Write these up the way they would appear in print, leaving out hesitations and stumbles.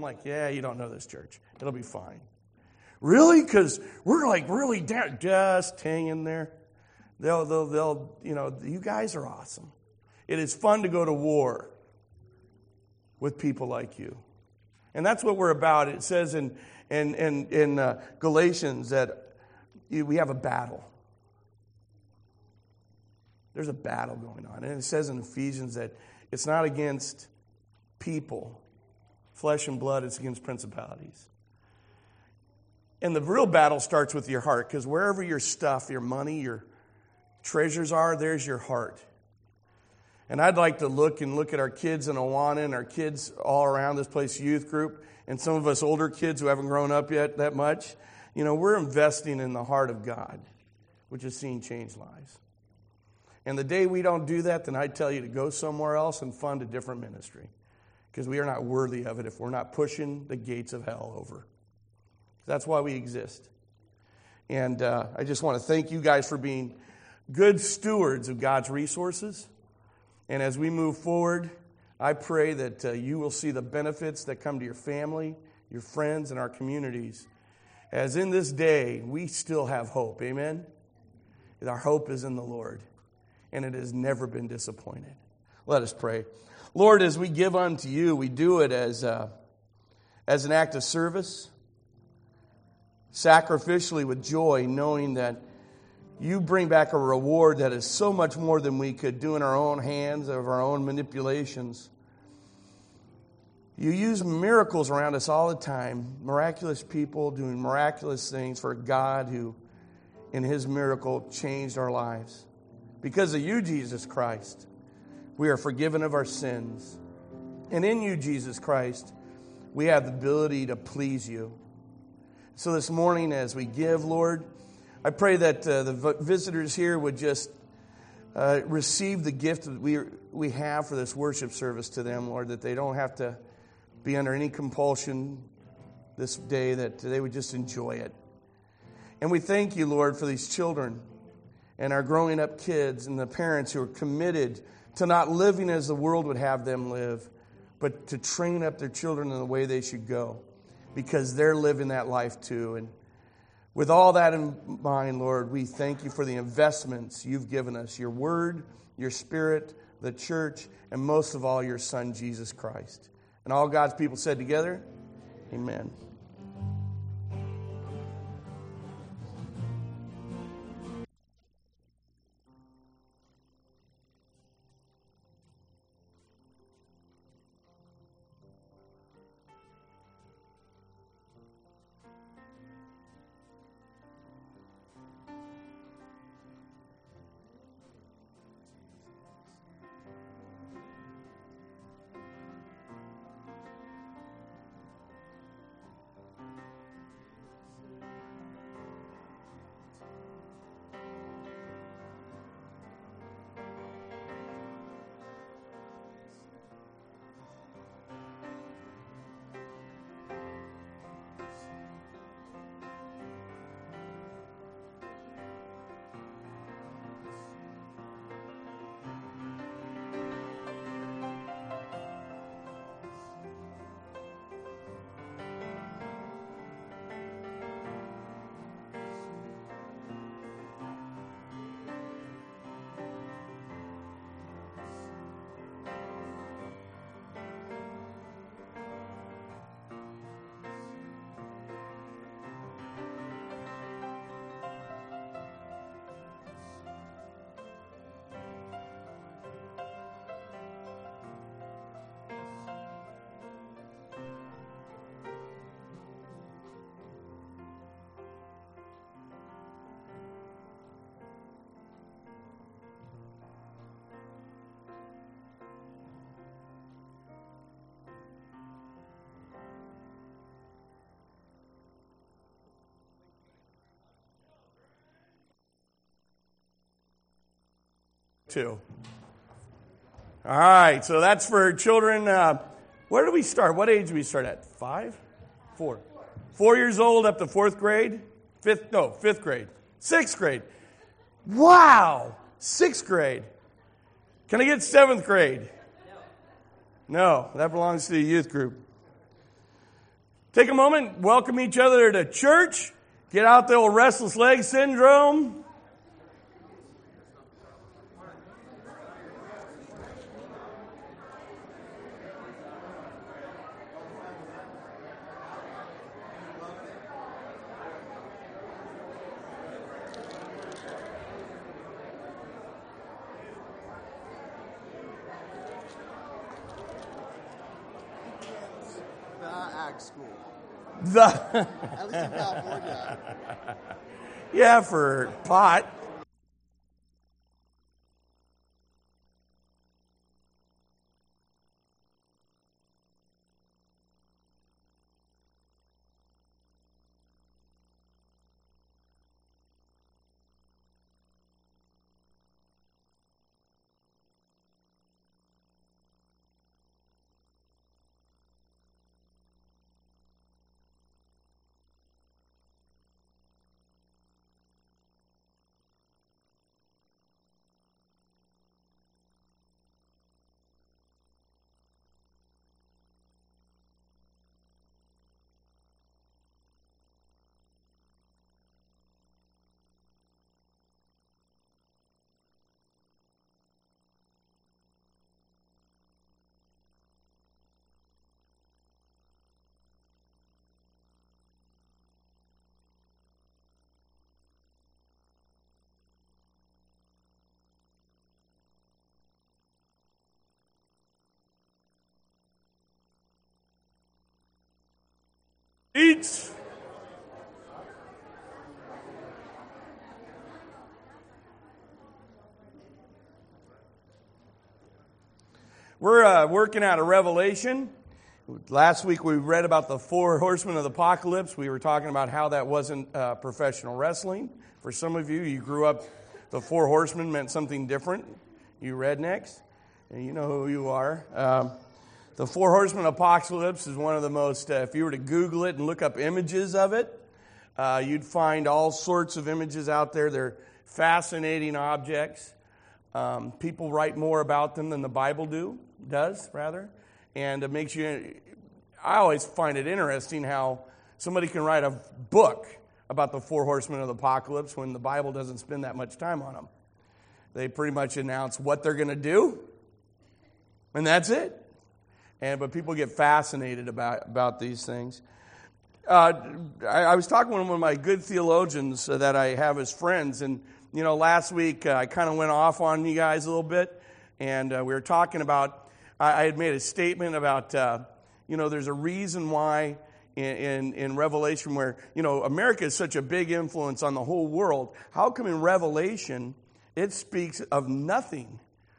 I'm like, yeah, you don't know this church. It'll be fine. Really? Because we're like really down. Just hang in there. They'll, you guys are awesome. It is fun to go to war with people like you. And that's what we're about. It says in Galatians that we have a battle. There's a battle going on. And it says in Ephesians that it's not against people, flesh and blood, it's against principalities. And the real battle starts with your heart, because wherever your stuff, your money, your treasures are, there's your heart. And I'd like to look at our kids in Awana and our kids all around this place, youth group, and some of us older kids who haven't grown up yet that much. We're investing in the heart of God, which is seeing change lives. And the day we don't do that, then I tell you to go somewhere else and fund a different ministry, because we are not worthy of it if we're not pushing the gates of hell over. That's why we exist. And I just want to thank you guys for being good stewards of God's resources. And as we move forward, I pray that you will see the benefits that come to your family, your friends, and our communities. As in this day, we still have hope. Amen? Our hope is in the Lord, and it has never been disappointed. Let us pray. Lord, as we give unto you, we do it as an act of service, sacrificially with joy, knowing that you bring back a reward that is so much more than we could do in our own hands, of our own manipulations. You use miracles around us all the time, miraculous people doing miraculous things for a God who, in his miracle, changed our lives. Because of you, Jesus Christ, we are forgiven of our sins. And in you, Jesus Christ, we have the ability to please you. So this morning as we give, Lord, I pray that the visitors here would just receive the gift that we have for this worship service to them, Lord, that they don't have to be under any compulsion this day, that they would just enjoy it. And we thank you, Lord, for these children and our growing up kids and the parents who are committed to not living as the world would have them live, but to train up their children in the way they should go, because they're living that life too. And with all that in mind, Lord, we thank you for the investments you've given us, your word, your spirit, the church, and most of all, your Son, Jesus Christ. And all God's people said together, amen. Two. All right, so that's for children. Where do we start? What age do we start at? 5? 4. 4 years old up to 4th grade? 5th grade. 6th grade. Wow! 6th grade. Can I get 7th grade? No, that belongs to the youth group. Take a moment, welcome each other to church. Get out the old restless leg syndrome. School. At least in California. Yeah, for pot. Eats. We're working out of Revelation. Last week we read about the 4 horsemen of the apocalypse. We were talking about how that wasn't professional wrestling. For some of you, you grew up, the 4 horsemen meant something different. You rednecks, and you know who you are. The 4 horsemen of apocalypse is one of the most, if you were to Google it and look up images of it, you'd find all sorts of images out there. They're fascinating objects. People write more about them than the Bible does. And it makes you, I always find it interesting how somebody can write a book about the 4 horsemen of the apocalypse when the Bible doesn't spend that much time on them. They pretty much announce what they're going to do, and that's it. But people get fascinated about these things. I was talking with one of my good theologians that I have as friends, and last week I kind of went off on you guys a little bit, and we were talking about, I had made a statement about, there's a reason why in Revelation where, America is such a big influence on the whole world. How come in Revelation it speaks of nothing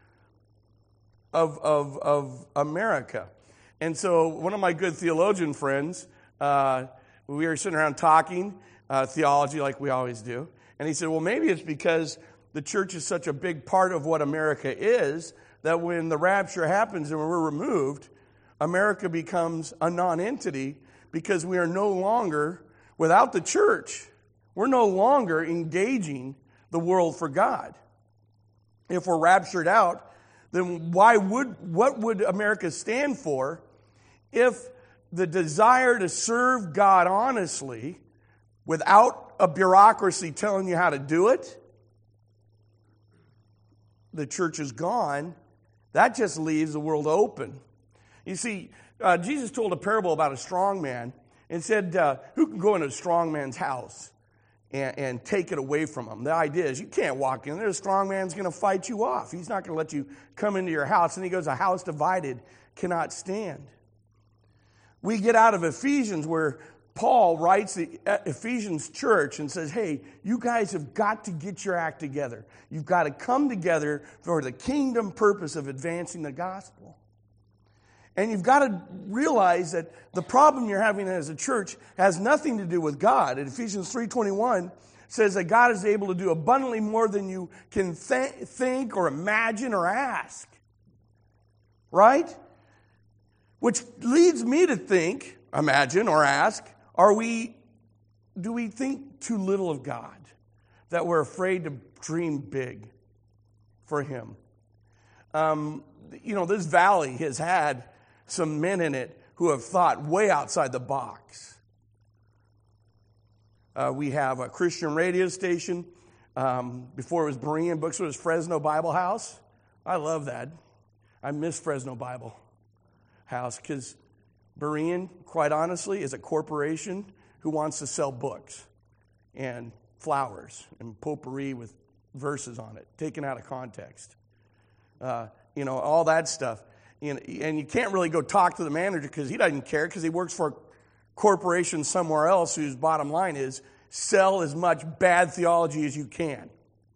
of America? And so one of my good theologian friends, we were sitting around talking theology like we always do. And he said, well, maybe it's because the church is such a big part of what America is that when the rapture happens and we're removed, America becomes a non-entity because we are no longer, without the church, we're no longer engaging the world for God. If we're raptured out, then what would America stand for if the desire to serve God honestly without a bureaucracy telling you how to do it, the church is gone? That just leaves the world open. You see, Jesus told a parable about a strong man and said, who can go into a strong man's house and take it away from him? The idea is you can't walk in there. The strong man's going to fight you off. He's not going to let you come into your house. And he goes, a house divided cannot stand. We get out of Ephesians where Paul writes the Ephesians church and says, hey, you guys have got to get your act together. You've got to come together for the kingdom purpose of advancing the gospel. And you've got to realize that the problem you're having as a church has nothing to do with God. And Ephesians 3:21 says that God is able to do abundantly more than you can think or imagine or ask. Right? Which leads me to think, imagine or ask, do we think too little of God? That we're afraid to dream big for Him? This valley has had some men in it who have thought way outside the box. We have a Christian radio station. Before it was Berean Books, it was Fresno Bible House. I love that. I miss Fresno Bible House because Berean, quite honestly, is a corporation who wants to sell books and flowers and potpourri with verses on it, taken out of context. All that stuff. And you can't really go talk to the manager because he doesn't care because he works for a corporation somewhere else whose bottom line is sell as much bad theology as you can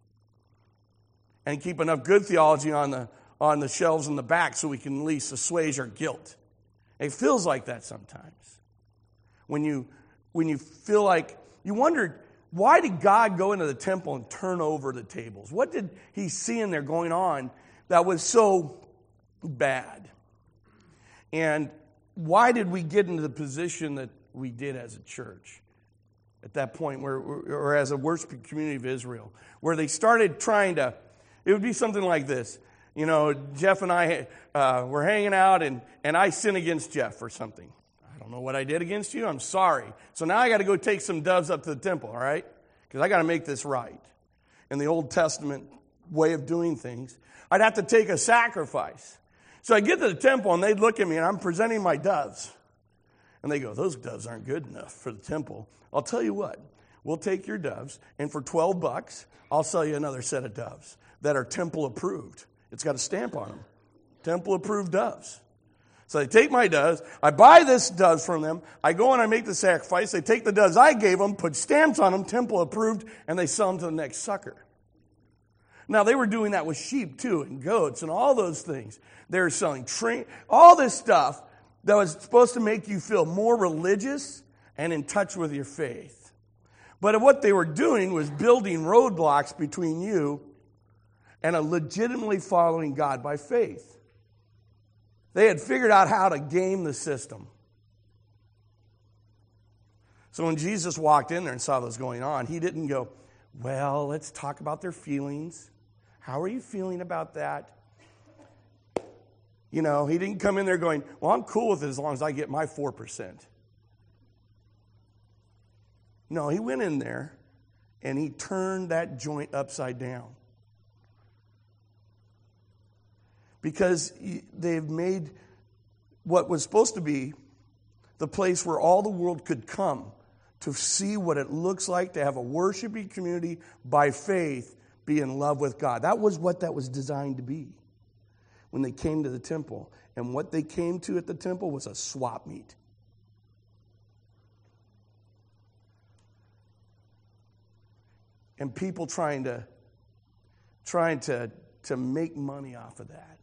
and keep enough good theology on the shelves in the back so we can at least assuage our guilt. It feels like that sometimes. When you feel like, you wondered, why did God go into the temple and turn over the tables? What did he see in there going on that was so bad? And why did we get into the position that we did as a church at that point, or as a worship community of Israel, where they started trying to, it would be something like this. Jeff and I were hanging out, and I sin against Jeff or something. I don't know what I did against you. I'm sorry. So now I got to go take some doves up to the temple, all right? Because I got to make this right. In the Old Testament way of doing things, I'd have to take a sacrifice. So I get to the temple, and they'd look at me, and I'm presenting my doves. And they go, those doves aren't good enough for the temple. I'll tell you what. We'll take your doves, and for $12, I'll sell you another set of doves that are temple approved. It's got a stamp on them. Temple approved doves. So they take my doves. I buy this doves from them. I go and I make the sacrifice. They take the doves I gave them, put stamps on them, temple approved, and they sell them to the next sucker. Now, they were doing that with sheep, too, and goats, and all those things. They were selling all this stuff that was supposed to make you feel more religious and in touch with your faith. But what they were doing was building roadblocks between you and a legitimately following God by faith. They had figured out how to game the system. So when Jesus walked in there and saw this going on, he didn't go, well, let's talk about their feelings. How are you feeling about that? He didn't come in there going, well, I'm cool with it as long as I get my 4%. No, he went in there and he turned that joint upside down. Because they've made what was supposed to be the place where all the world could come to see what it looks like to have a worshiping community by faith, be in love with God. That was what that was designed to be when they came to the temple. And what they came to at the temple was a swap meet. And people trying to make money off of that.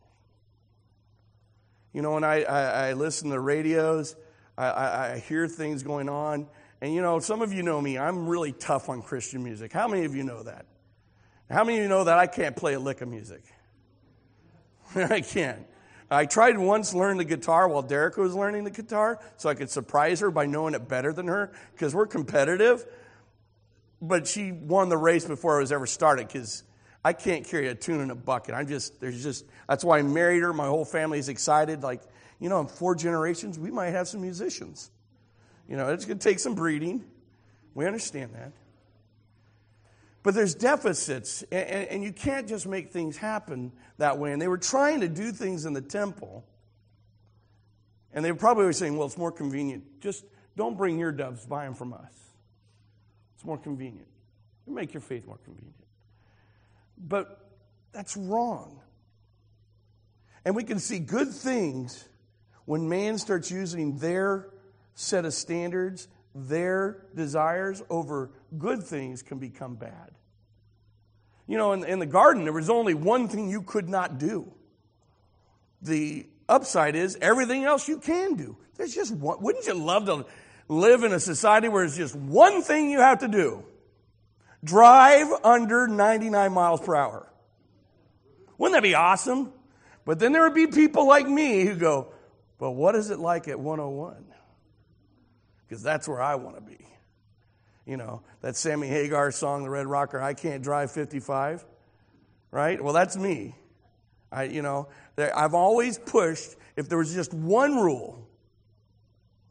When I listen to radios, I hear things going on. And, some of you know me. I'm really tough on Christian music. How many of you know that? How many of you know that I can't play a lick of music? I can't. I tried to once learn the guitar while Derek was learning the guitar so I could surprise her by knowing it better than her because we're competitive. But she won the race before it was ever started because I can't carry a tune in a bucket. That's why I married her. My whole family is excited. In 4 generations, we might have some musicians. It's going to take some breeding. We understand that. But there's deficits, and you can't just make things happen that way. And they were trying to do things in the temple, and they probably were saying, well, it's more convenient. Just don't bring your doves, buy them from us. It's more convenient. Make your faith more convenient. But that's wrong. And we can see good things when man starts using their set of standards, their desires over good things can become bad. In the garden, there was only one thing you could not do. The upside is everything else you can do. There's just one. Wouldn't you love to live in a society where it's just one thing you have to do? Drive under 99 miles per hour. Wouldn't that be awesome? But then there would be people like me who go, but what is it like at 101? Because that's where I want to be. That Sammy Hagar song, The Red Rocker, I can't drive 55. Right? Well, that's me. I've always pushed, if there was just one rule,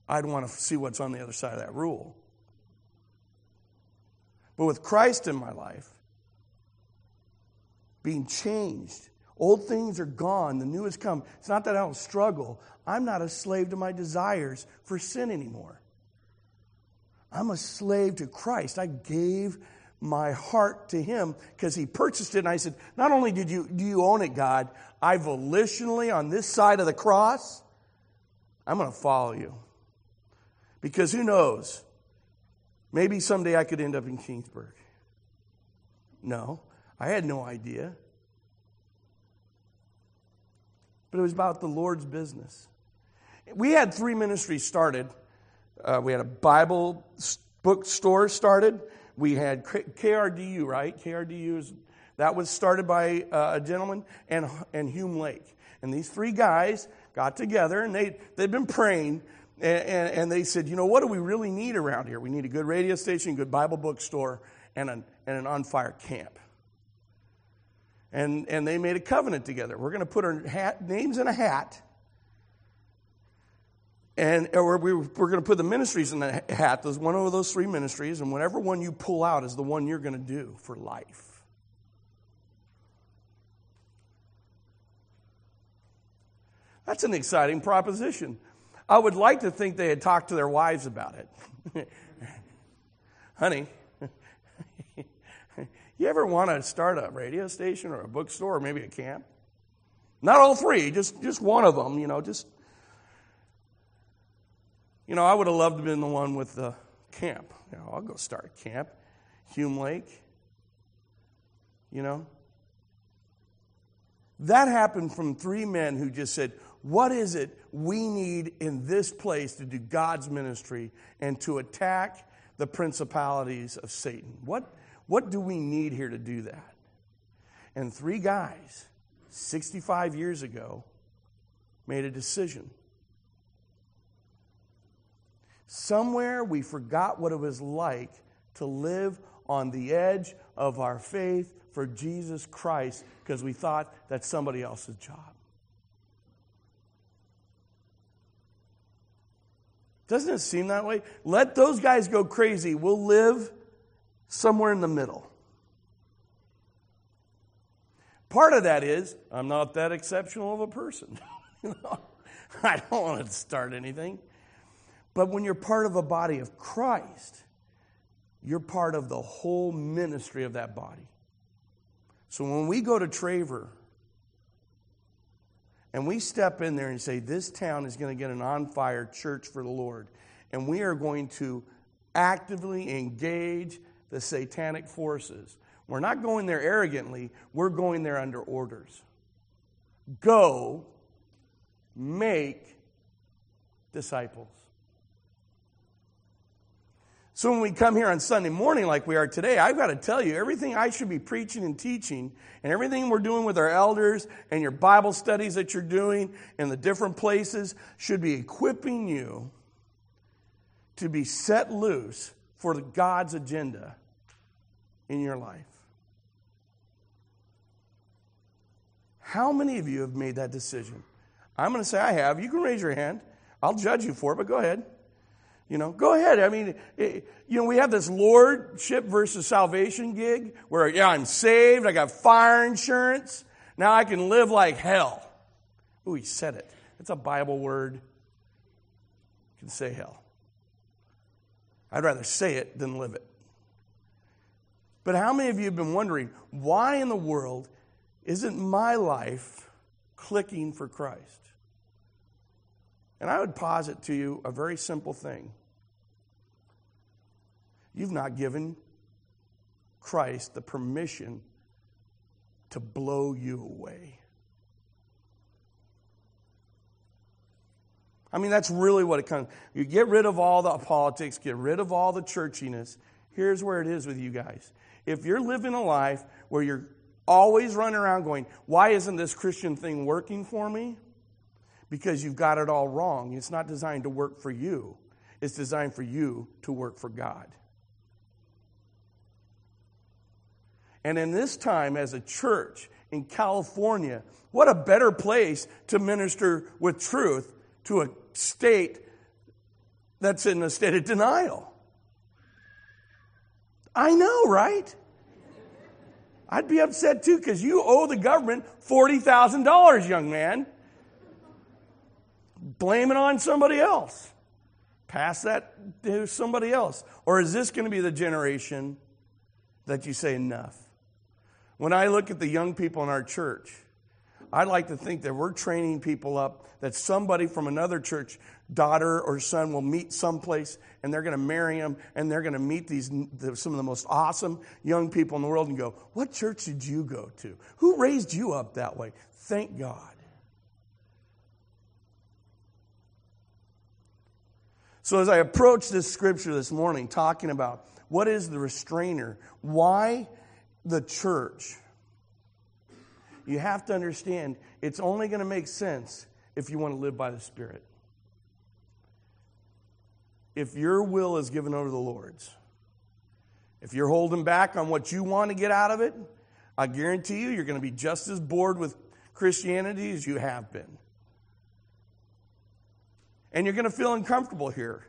I'd want to see what's on the other side of that rule. But with Christ in my life, being changed, old things are gone, the new has come. It's not that I don't struggle. I'm not a slave to my desires for sin anymore. I'm a slave to Christ. I gave my heart to Him because He purchased it. And I said, not only do you own it, God, I volitionally, on this side of the cross, I'm going to follow you. Because who knows? Maybe someday I could end up in Kingsburg. No, I had no idea. But it was about the Lord's business. We had 3 ministries started. We had a Bible bookstore started. We had KRDU, right? That was started by a gentleman and Hume Lake. And these 3 guys got together, and they'd been praying, and they said, you know, what do we really need around here? We need a good radio station, a good Bible bookstore, and an on-fire camp. And they made a covenant together. We're going to put our names in a hat, or we're going to put the ministries in the hat. There's one of those 3 ministries, and whatever one you pull out is the one you're going to do for life. That's an exciting proposition. I would like to think they had talked to their wives about it. Honey, you ever want to start a radio station or a bookstore or maybe a camp? Not all 3, just one of them, I would have loved to have been the one with the camp. I'll go start a camp. Hume Lake. That happened from 3 men who just said, what is it we need in this place to do God's ministry and to attack the principalities of Satan? What do we need here to do that? And 3 guys, 65 years ago, made a decision. Somewhere we forgot what it was like to live on the edge of our faith for Jesus Christ because we thought that's somebody else's job. Doesn't it seem that way? Let those guys go crazy. We'll live somewhere in the middle. Part of that is, I'm not that exceptional of a person. I don't want to start anything. But when you're part of a body of Christ, you're part of the whole ministry of that body. So when we go to Traver, and we step in there and say, this town is going to get an on-fire church for the Lord. And we are going to actively engage the satanic forces. We're not going there arrogantly. We're going there under orders. Go make disciples. So when we come here on Sunday morning like we are today, I've got to tell you, everything I should be preaching and teaching and everything we're doing with our elders and your Bible studies that you're doing in the different places should be equipping you to be set loose for God's agenda in your life. How many of you have made that decision? I'm going to say I have. You can raise your hand. I'll judge you for it, but go ahead. Go ahead. I mean, we have this lordship versus salvation gig where, I'm saved. I got fire insurance. Now I can live like hell. Ooh, he said it. It's a Bible word. You can say hell. I'd rather say it than live it. But how many of you have been wondering, why in the world isn't my life clicking for Christ? And I would posit to you a very simple thing. You've not given Christ the permission to blow you away. I mean, that's really what it comes. You get rid of all the politics, get rid of all the churchiness. Here's where it is with you guys. If you're living a life where you're always running around going, why isn't this Christian thing working for me? Because you've got it all wrong. It's not designed to work for you. It's designed for you to work for God. And in this time as a church in California, what a better place to minister with truth to a state that's in a state of denial. I know, right? I'd be upset too because you owe the government $40,000, young man. Blame it on somebody else. Pass that to somebody else. Or is this going to be the generation that you say enough? When I look at the young people in our church, I'd like to think that we're training people up, that somebody from another church, daughter or son, will meet someplace and they're going to marry them and they're going to meet some of the most awesome young people in the world and go, what church did you go to? Who raised you up that way? Thank God. So as I approach this scripture this morning, talking about what is the restrainer, why the church, you have to understand it's only going to make sense if you want to live by the Spirit. If your will is given over to the Lord's. If you're holding back on what you want to get out of it, I guarantee you're going to be just as bored with Christianity as you have been. And you're going to feel uncomfortable here.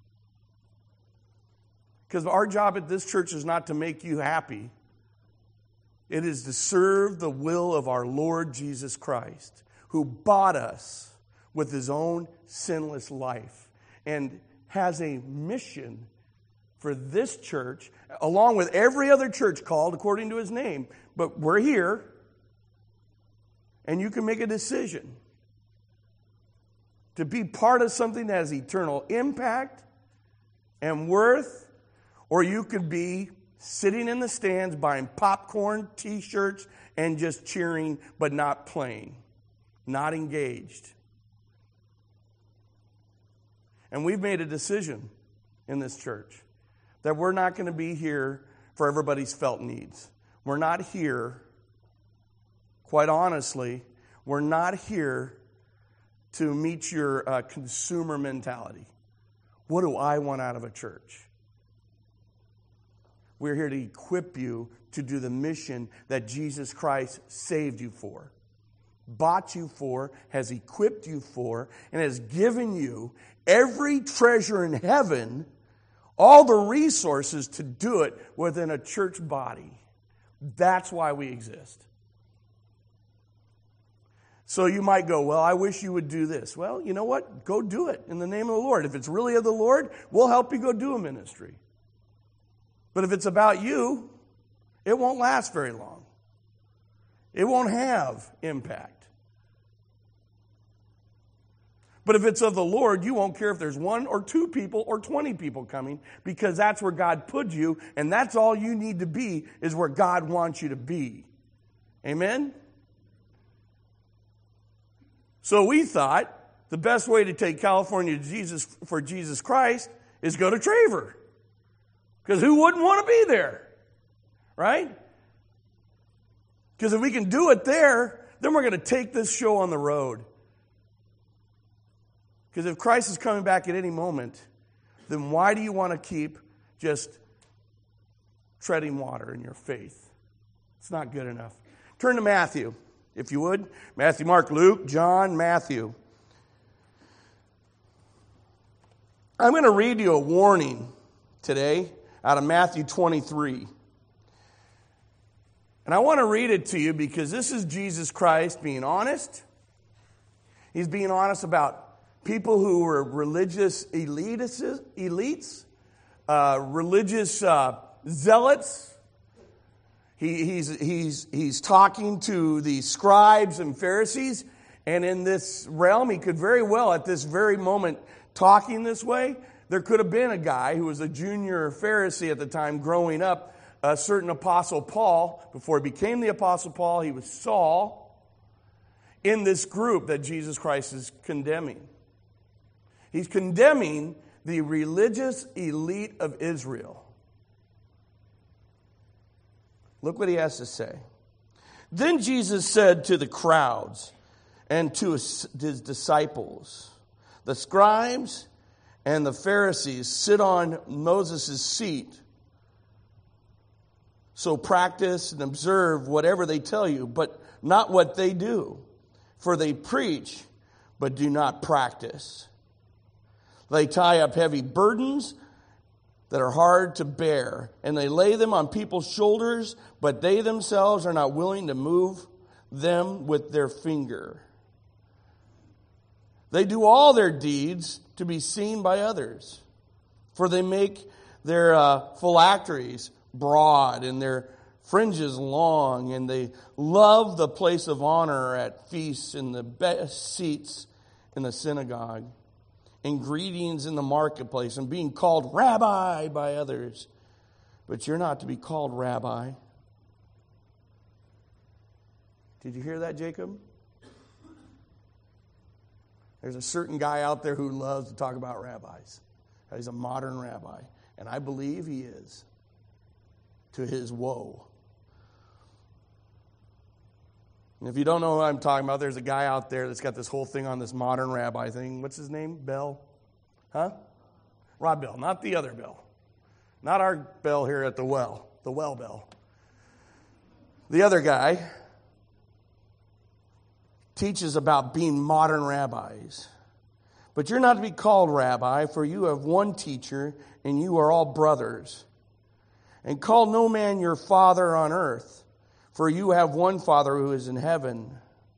Because our job at this church is not to make you happy. It is to serve the will of our Lord Jesus Christ, who bought us with his own sinless life and has a mission for this church, along with every other church called according to his name. But we're here, and you can make a decision to be part of something that has eternal impact and worth, or you could be sitting in the stands buying popcorn, T-shirts, and just cheering, but not playing, not engaged. And we've made a decision in this church that we're not going to be here for everybody's felt needs. We're not here, quite honestly, we're not here to meet your consumer mentality. What do I want out of a church? We're here to equip you to do the mission that Jesus Christ saved you for, bought you for, has equipped you for, and has given you every treasure in heaven, all the resources to do it within a church body. That's why we exist. So you might go, well, I wish you would do this. Well, you know what? Go do it in the name of the Lord. If it's really of the Lord, we'll help you go do a ministry. But if it's about you, it won't last very long. It won't have impact. But if it's of the Lord, you won't care if there's 1 or 2 people or 20 people coming, because that's where God put you, and that's all you need to be, is where God wants you to be. Amen? So we thought the best way to take California for Jesus Christ is go to Traver. Because who wouldn't want to be there? Right? Because if we can do it there, then we're going to take this show on the road. Because if Christ is coming back at any moment, then why do you want to keep just treading water in your faith? It's not good enough. Turn to Matthew, if you would. Matthew, Mark, Luke, John, Matthew. I'm going to read you a warning today out of Matthew 23. And I want to read it to you because this is Jesus Christ being honest. He's being honest about people who were religious elites, religious zealots. He's talking to the scribes and Pharisees, and in this realm, he could very well, at this very moment, talking this way, there could have been a guy who was a junior Pharisee at the time growing up, a certain Apostle Paul. Before he became the Apostle Paul, he was Saul, in this group that Jesus Christ is condemning. He's condemning the religious elite of Israel. Look what he has to say. Then Jesus said to the crowds and to his disciples, the scribes and the Pharisees sit on Moses' seat. So practice and observe whatever they tell you, but not what they do. For they preach, but do not practice. They tie up heavy burdens that are hard to bear, and they lay them on people's shoulders, but they themselves are not willing to move them with their finger. They do all their deeds to be seen by others, for they make their phylacteries broad and their fringes long, and they love the place of honor at feasts and the best seats in the synagogue, and greetings in the marketplace, and being called rabbi by others. But you're not to be called rabbi. Did you hear that, Jacob? There's a certain guy out there who loves to talk about rabbis. He's a modern rabbi, and I believe he is, to his woe. And if you don't know what I'm talking about, there's a guy out there that's got this whole thing on this modern rabbi thing. What's his name? Bell? Huh? Rod Bell, not the other Bell. Not our Bell here at the well Bell. The other guy teaches about being modern rabbis. But you're not to be called rabbi, for you have one teacher, and you are all brothers. And call no man your father on earth, for you have one Father who is in heaven.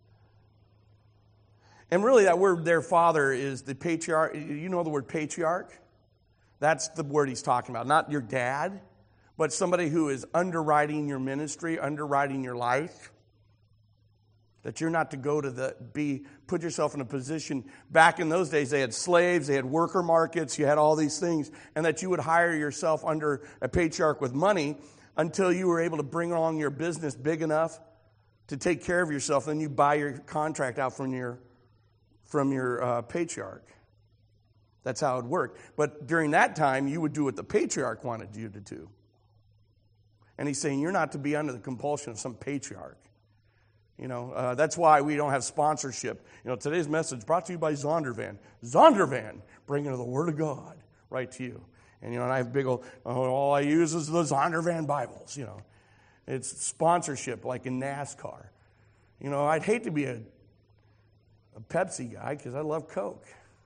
And really that word there, father, is the patriarch. You know the word patriarch? That's the word he's talking about. Not your dad, but somebody who is underwriting your ministry, underwriting your life. That you're not to go to put yourself in a position. Back in those days, they had slaves, they had worker markets, you had all these things. And that you would hire yourself under a patriarch with money until you were able to bring along your business big enough to take care of yourself. Then you buy your contract out from your patriarch. That's how it worked. But during that time, you would do what the patriarch wanted you to do. And he's saying you're not to be under the compulsion of some patriarch. You know, that's why we don't have sponsorship. You know, today's message brought to you by Zondervan. Zondervan, bringing the Word of God right to you. And, you know, and I have big old, all I use is the Zondervan Bibles, you know. It's sponsorship like in NASCAR. You know, I'd hate to be a Pepsi guy because I love Coke.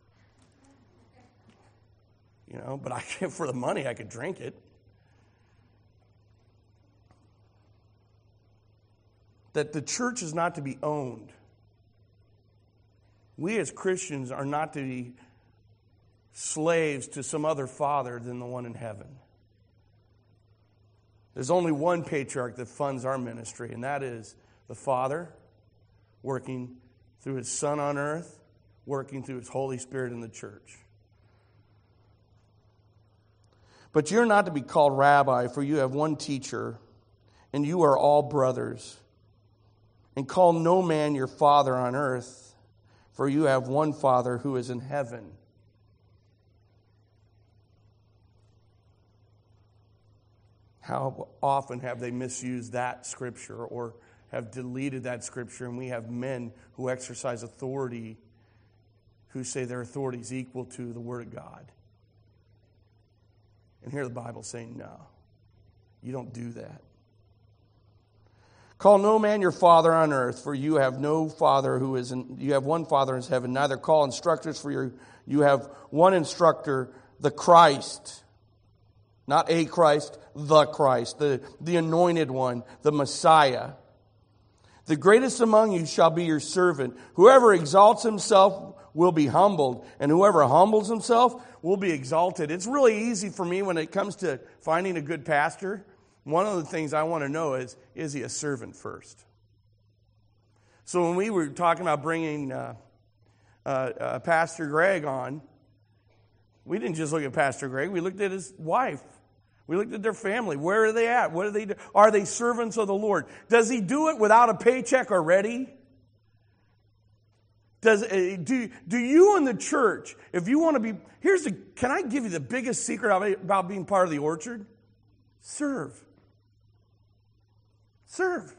You know, but for the money, I could drink it. That the church is not to be owned. We as Christians are not to be slaves to some other father than the one in heaven. There's only one patriarch that funds our ministry, and that is the Father working through His Son on earth, working through His Holy Spirit in the church. But you're not to be called rabbi, for you have one teacher, and you are all brothers. And call no man your father on earth, for you have one Father who is in heaven. How often have they misused that scripture or have deleted that scripture, and we have men who exercise authority who say their authority is equal to the Word of God. And here the Bible's saying, no, you don't do that. Call no man your father on earth, for you have no father who is in, you have one Father in heaven. Neither call instructors, for you have one instructor, the Christ. Not a Christ, the anointed one, the Messiah. The greatest among you shall be your servant. Whoever exalts himself will be humbled, and whoever humbles himself will be exalted. It's really easy for me when it comes to finding a good pastor. One of the things I want to know is he a servant first? So when we were talking about bringing Pastor Greg on, we didn't just look at Pastor Greg. We looked at his wife. We looked at their family. Where are they at? What do they do? Are they servants of the Lord? Does he do it without a paycheck already? Do you in the church, if you want to be, can I give you the biggest secret about being part of the orchard? Serve. Serve.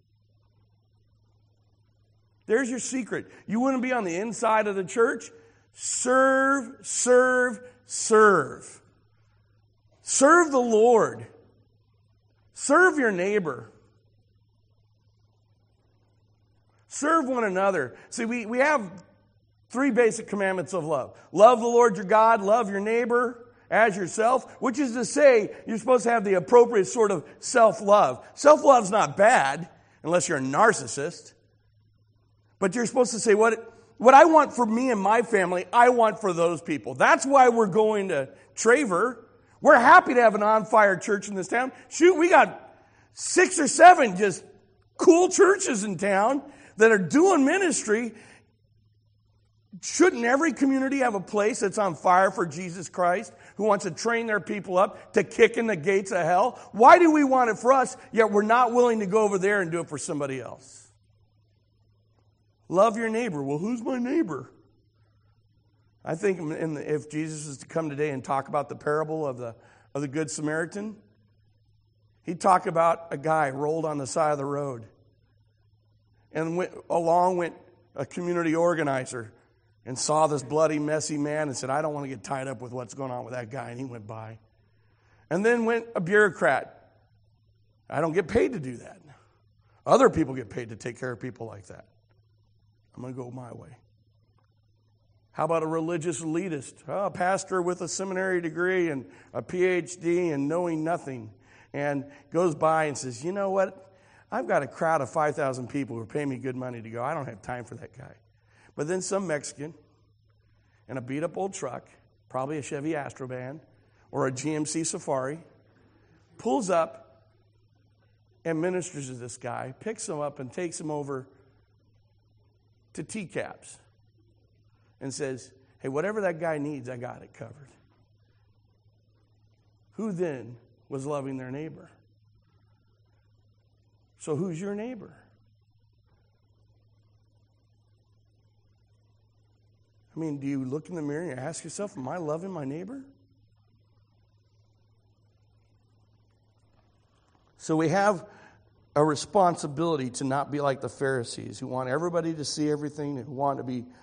There's your secret. You want to be on the inside of the church? Serve, serve, serve. Serve the Lord. Serve your neighbor. Serve one another. See, we have 3 basic commandments of love. Love the Lord your God, love your neighbor as yourself, which is to say you're supposed to have the appropriate sort of self-love. Self-love's not bad unless you're a narcissist. But you're supposed to say, what I want for me and my family, I want for those people. That's why we're going to Traver. We're happy to have an on-fire church in this town. Shoot, we got 6 or 7 just cool churches in town that are doing ministry. Shouldn't every community have a place that's on fire for Jesus Christ, who wants to train their people up to kick in the gates of hell? Why do we want it for us, yet we're not willing to go over there and do it for somebody else? Love your neighbor. Well, who's my neighbor? I think if Jesus was to come today and talk about the parable of the Good Samaritan, he'd talk about a guy rolled on the side of the road. And along went a community organizer and saw this bloody, messy man and said, I don't want to get tied up with what's going on with that guy. And he went by. And then went a bureaucrat. I don't get paid to do that. Other people get paid to take care of people like that. I'm going to go my way. How about a religious elitist? Oh, a pastor with a seminary degree and a PhD and knowing nothing. And goes by and says, you know what? I've got a crowd of 5,000 people who are paying me good money to go. I don't have time for that guy. But then some Mexican in a beat-up old truck, probably a Chevy Astrovan or a GMC Safari, pulls up and ministers to this guy, picks him up and takes him over to TCAPS and says, hey, whatever that guy needs, I got it covered. Who then was loving their neighbor? So who's your neighbor? I mean, do you look in the mirror and ask yourself, am I loving my neighbor? So we have a responsibility to not be like the Pharisees who want everybody to see everything, who want to be,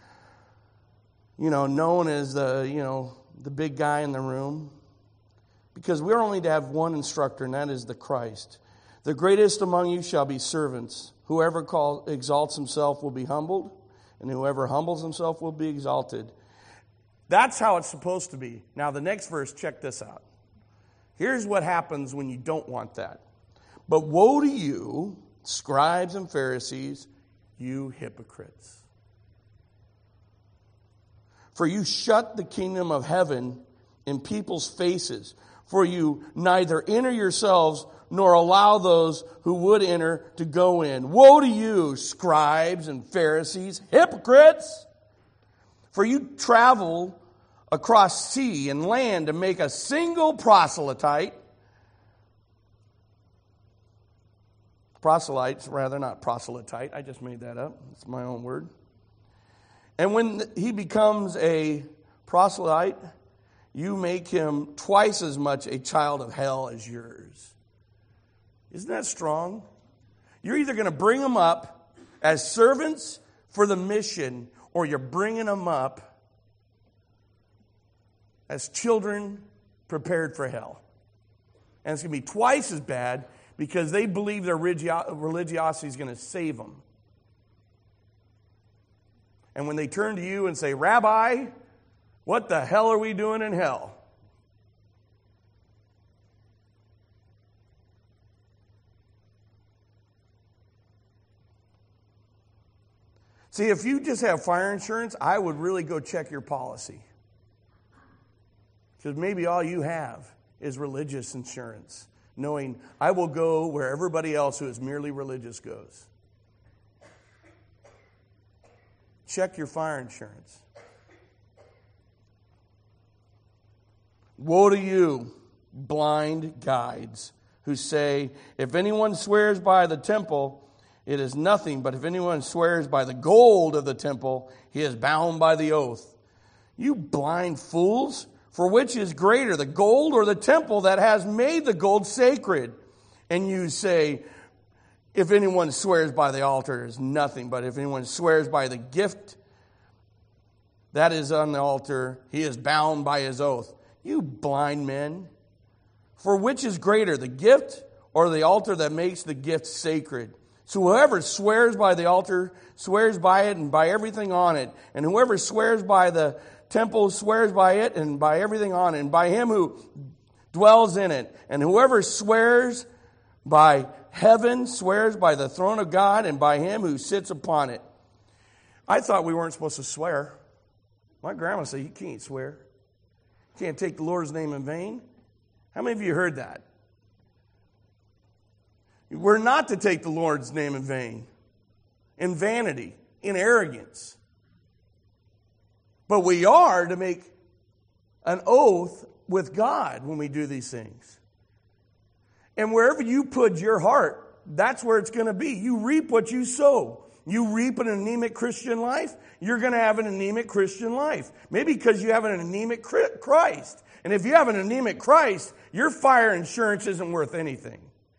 known as the big guy in the room. Because we're only to have one instructor, and that is the Christ. The greatest among you shall be servants. Whoever exalts himself will be humbled, and whoever humbles himself will be exalted. That's how it's supposed to be. Now, the next verse, check this out. Here's what happens when you don't want that. But woe to you, scribes and Pharisees, you hypocrites. For you shut the kingdom of heaven in people's faces. For you neither enter yourselves nor allow those who would enter to go in. Woe to you, scribes and Pharisees, hypocrites! For you travel across sea and land to make a single proselyte. Proselytes, rather, not proselyte. I just made that up. It's my own word. And when he becomes a proselyte, you make him twice as much a child of hell as yours. Isn't that strong? You're either going to bring them up as servants for the mission, or you're bringing them up as children prepared for hell. And it's going to be twice as bad because they believe their religiosity is going to save them. And when they turn to you and say, Rabbi, what the hell are we doing in hell? See, if you just have fire insurance, I would really go check your policy. Because maybe all you have is religious insurance, knowing I will go where everybody else who is merely religious goes. Check your fire insurance. Woe to you, blind guides, who say, if anyone swears by the temple, it is nothing, but if anyone swears by the gold of the temple, he is bound by the oath. You blind fools, for which is greater, the gold or the temple that has made the gold sacred? And you say, if anyone swears by the altar, it is nothing, but if anyone swears by the gift that is on the altar, he is bound by his oath. You blind men, for which is greater, the gift or the altar that makes the gift sacred? So whoever swears by the altar swears by it and by everything on it. And whoever swears by the temple swears by it and by everything on it, and by him who dwells in it. And whoever swears by heaven swears by the throne of God and by him who sits upon it. I thought we weren't supposed to swear. My grandma said, you can't swear. You can't take the Lord's name in vain. How many of you heard that? We're not to take the Lord's name in vain, in vanity, in arrogance. But we are to make an oath with God when we do these things. And wherever you put your heart, that's where it's going to be. You reap what you sow. You reap an anemic Christian life, you're going to have an anemic Christian life. Maybe because you have an anemic Christ. And if you have an anemic Christ, your fire insurance isn't worth anything.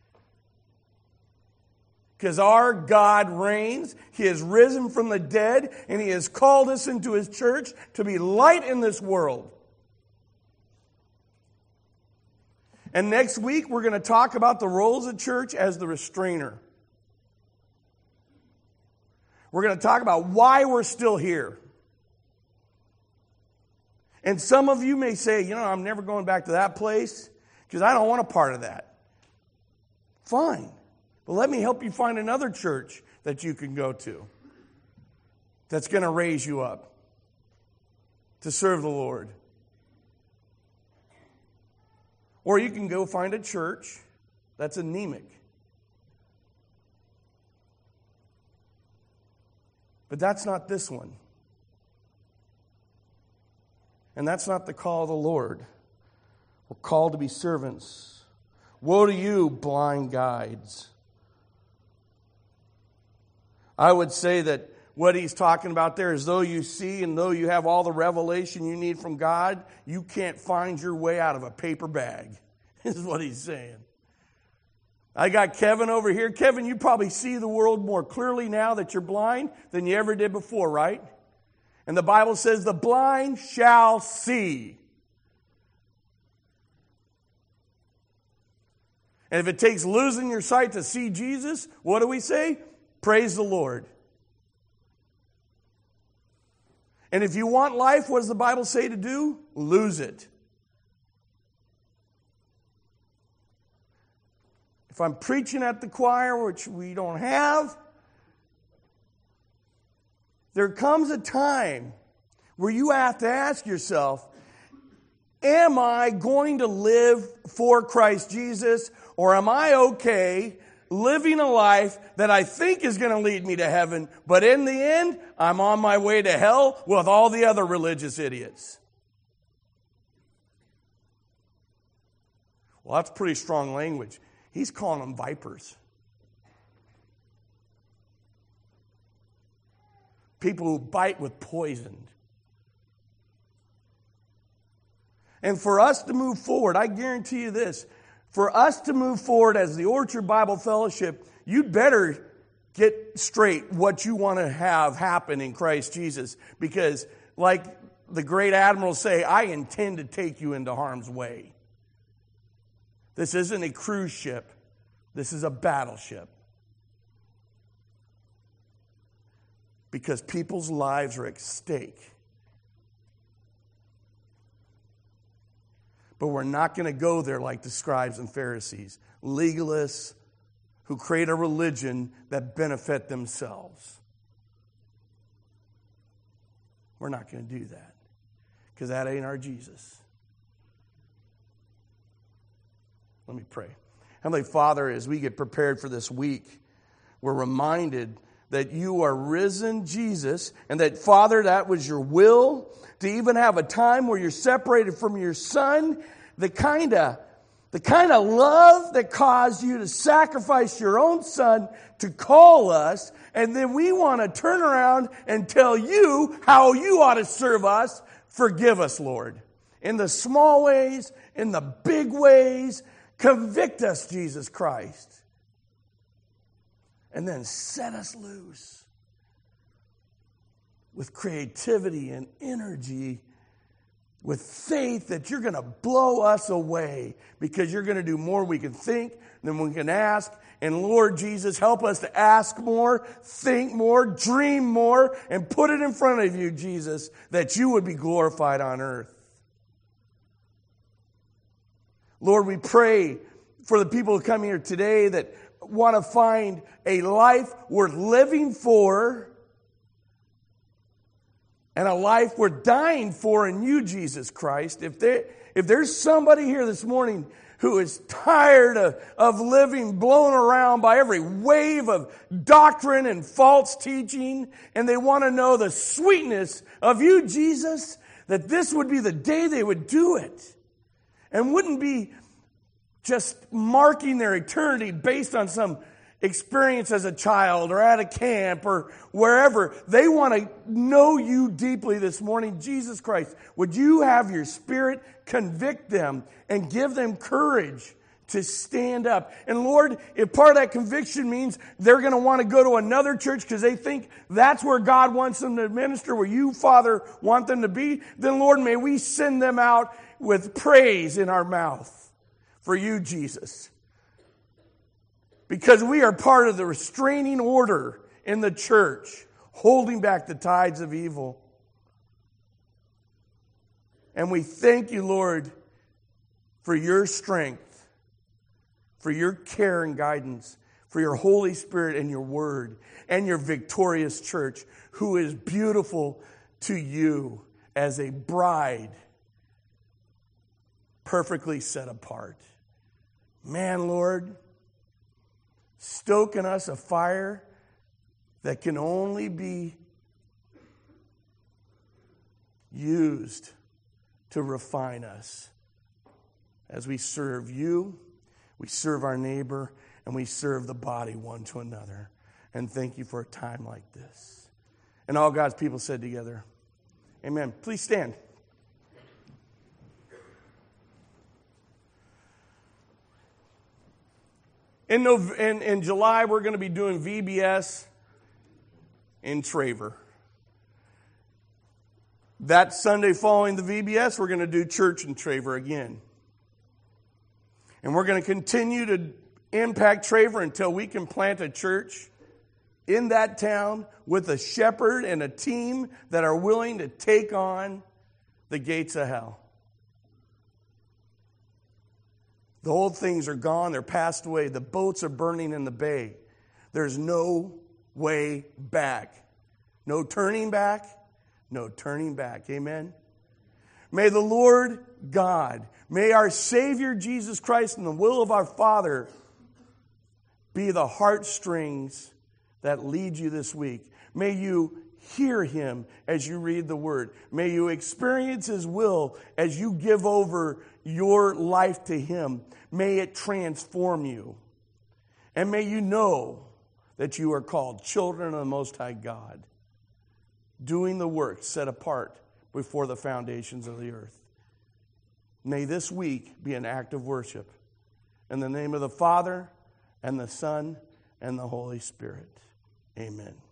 Because our God reigns, He has risen from the dead, and He has called us into His church to be light in this world. And next week, we're going to talk about the roles of church as the restrainer. We're going to talk about why we're still here. And some of you may say, I'm never going back to that place because I don't want a part of that. Fine. But let me help you find another church that you can go to that's going to raise you up to serve the Lord. Or you can go find a church that's anemic. But that's not this one. And that's not the call of the Lord. We're called to be servants. Woe to you, blind guides. I would say that what he's talking about there is though you see and though you have all the revelation you need from God, you can't find your way out of a paper bag. This is what he's saying. I got Kevin over here. Kevin, you probably see the world more clearly now that you're blind than you ever did before, right? And the Bible says the blind shall see. And if it takes losing your sight to see Jesus, what do we say? Praise the Lord. And if you want life, what does the Bible say to do? Lose it. If I'm preaching at the choir, which we don't have, there comes a time where you have to ask yourself, am I going to live for Christ Jesus, or am I okay living a life that I think is going to lead me to heaven, but in the end, I'm on my way to hell with all the other religious idiots? Well, that's pretty strong language. He's calling them vipers. People who bite with poison. And for us to move forward, I guarantee you this, for us to move forward as the Orchard Bible Fellowship, you'd better get straight what you want to have happen in Christ Jesus. Because like the great admirals say, I intend to take you into harm's way. This isn't a cruise ship. This is a battleship. Because people's lives are at stake. But we're not going to go there like the scribes and Pharisees, legalists who create a religion that benefit themselves. We're not going to do that because that ain't our Jesus. Let me pray. Heavenly Father, as we get prepared for this week, we're reminded that you are risen Jesus, and that, Father, that was your will, to even have a time where you're separated from your Son, the kind of love that caused you to sacrifice your own Son to call us, and then we want to turn around and tell you how you ought to serve us. Forgive us, Lord. In the small ways, in the big ways, convict us, Jesus Christ. And then set us loose with creativity and energy, with faith that you're going to blow us away because you're going to do more we can think than we can ask, And Lord Jesus, help us to ask more, think more, dream more, and put it in front of you, Jesus, that you would be glorified on earth. Lord, we pray for the people who come here today that want to find a life worth living for and a life worth dying for in you, Jesus Christ. If there's somebody here this morning who is tired of living blown around by every wave of doctrine and false teaching, and they want to know the sweetness of you, Jesus, that this would be the day they would do it, and wouldn't be just marking their eternity based on some experience as a child or at a camp or wherever. They want to know you deeply this morning. Jesus Christ, would you have your Spirit convict them and give them courage to stand up? And Lord, if part of that conviction means they're going to want to go to another church because they think that's where God wants them to minister, where you, Father, want them to be, then Lord, may we send them out with praise in our mouth for you, Jesus. Because we are part of the restraining order in the church, holding back the tides of evil. And we thank you, Lord, for your strength, for your care and guidance, for your Holy Spirit and your word, and your victorious church, who is beautiful to you as a bride, perfectly set apart. Man, Lord, stoke in us a fire that can only be used to refine us as we serve you, we serve our neighbor, and we serve the body one to another. And thank you for a time like this. And all God's people said together, amen. Please stand. In July, we're going to be doing VBS in Traver. That Sunday following the VBS, we're going to do church in Traver again. And we're going to continue to impact Traver until we can plant a church in that town with a shepherd and a team that are willing to take on the gates of hell. The old things are gone. They're passed away. The boats are burning in the bay. There's no way back. No turning back. No turning back. Amen? May the Lord God, may our Savior Jesus Christ and the will of our Father be the heartstrings that lead you this week. May you hear Him as you read the Word. May you experience His will as you give over your life to Him. May it transform you. And may you know that you are called children of the Most High God, doing the work set apart before the foundations of the earth. May this week be an act of worship. In the name of the Father, and the Son, and the Holy Spirit. Amen.